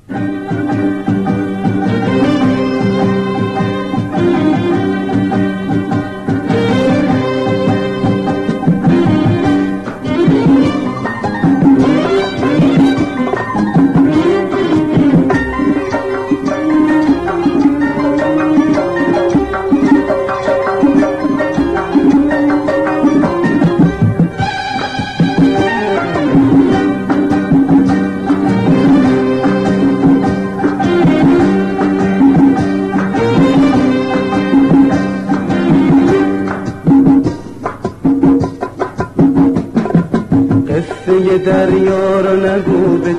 قصه دریا رو نگو به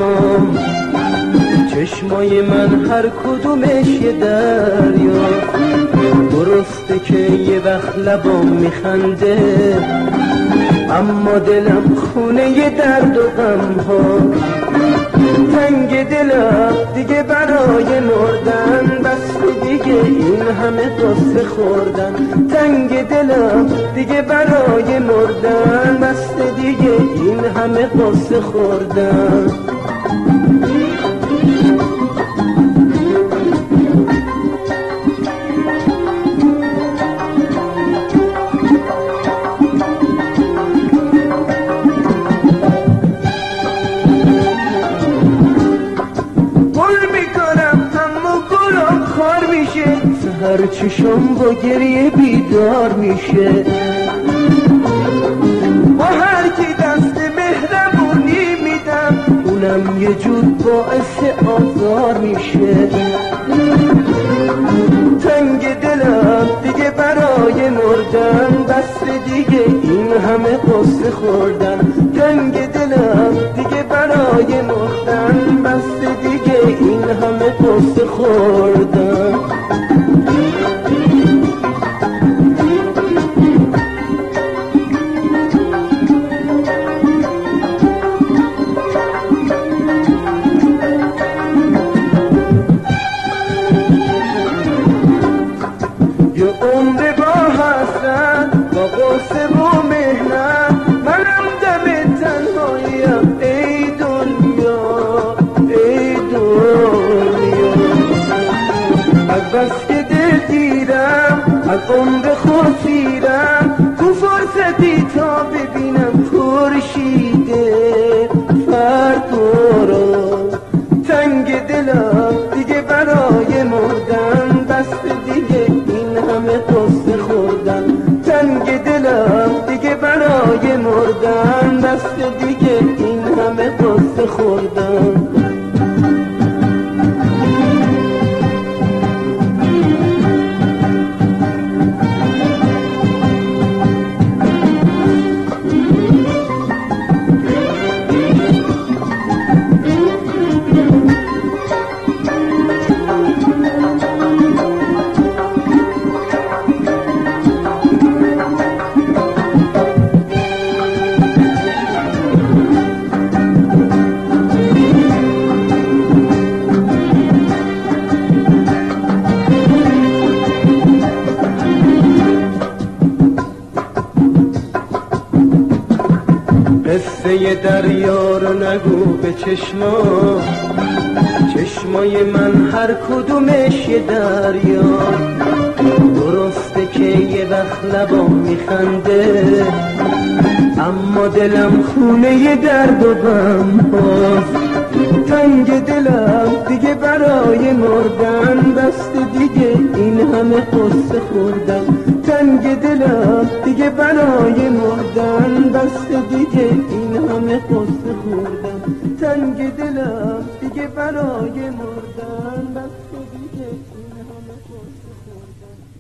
چشمای من هر کدومش یه دریا. درسته که یه وقت لبام میخنده، اما دلم خونه یه درد و غم ها. تنگ دلم دیگه برای مردن، بس دیگه این همه قصه خوردن. تنگ دلم دیگه برای مردن، بس دیگه این همه قصه خوردن. هر چشم با گریه بیدار میشه، با هر کی دست مهربونی میدم، اونم یه جور باعث آزار میشه. تنگ دلم دیگه برای مردن، بس دیگه این همه قصه خوردن. تنگ دلم دیگه برای مردن، بس دیگه این همه قصه خوردن. عمر با حسرت، با غصه و مهنت، منم دم تنهاییم. ای دنیا ای دنیا، از بس که دل گیرم، از عمر خود سیرم، تو فرصتی تا ببینم خورشید فردا رو. تنگ دلم دیگه برای مردن، بس دیگه این همه قصه خوردن. تنگ دلم دیگه برای مردن، بس دیگه این همه قصه خوردن. قصه دریا رو نگو به چشمای من هر کدومش یه دریا. درسته که یه وقت لبام میخنده، اما دلم خونه یه درد و غم هاست. تنگ دلم دیگه برای مردن، بس دیگه این همه قصه خوردن. تنگ دلم دیگه برای مردن، بس دیگه این همه قصه خوردن. تنگ دلم دیگه برای مردن، بس دیگه این همه قصه خوردن.